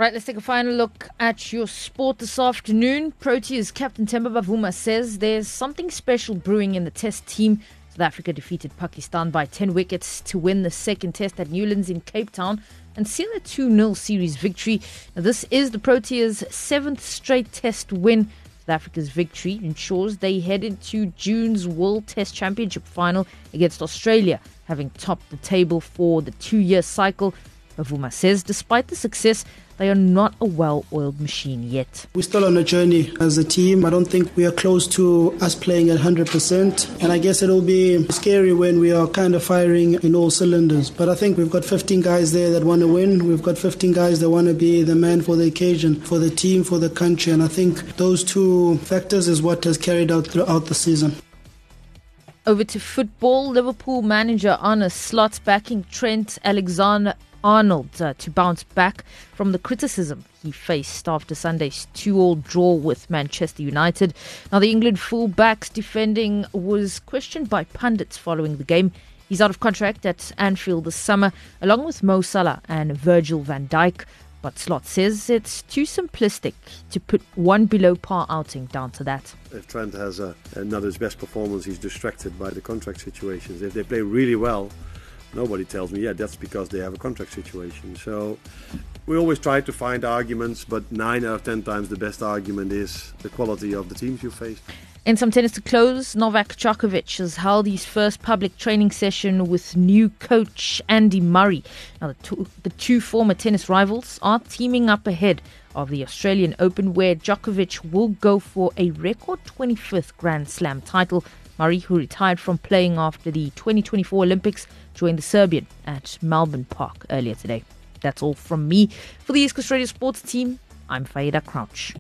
Right, let's take a final look at your sport this afternoon. Proteas captain Themba Bavuma says there's something special brewing in the Test team. South Africa defeated Pakistan by 10 wickets to win the second Test at Newlands in Cape Town and seal a 2-0 series victory. Now, this is the Proteas' 7th straight Test win. South Africa's victory ensures they head into June's World Test Championship final against Australia, having topped the table for the 2-year cycle. Bavuma says despite the success, they are not a well-oiled machine yet. We're still on a journey as a team. I don't think we are close to us playing at 100%. And I guess it'll be scary when we are kind of firing in all cylinders. But I think we've got 15 guys there that want to win. We've got 15 guys that want to be the man for the occasion, for the team, for the country. And I think those two factors is what has carried out throughout the season. Over to football. Liverpool manager Arne Slot backing Trent Alexander-Arnold to bounce back from the criticism he faced after Sunday's 2-2 draw with Manchester United. Now, the England fullback's defending was questioned by pundits following the game. He's out of contract at Anfield this summer, along with Mo Salah and Virgil van Dijk. But Slot says it's too simplistic to put one below par outing down to that. If Trent has not his best performance, he's distracted by the contract situations. If they play really well, nobody tells me, yeah, that's because they have a contract situation. So we always try to find arguments, but 9 out of 10 times the best argument is the quality of the teams you face. In some tennis to close, Novak Djokovic has held his first public training session with new coach Andy Murray. Now, the two former tennis rivals are teaming up ahead of the Australian Open, where Djokovic will go for a record 25th Grand Slam title. Murray, who retired from playing after the 2024 Olympics, joined the Serbian at Melbourne Park earlier today. That's all from me. For the East Coast Radio Sports team, I'm Faida Crouch.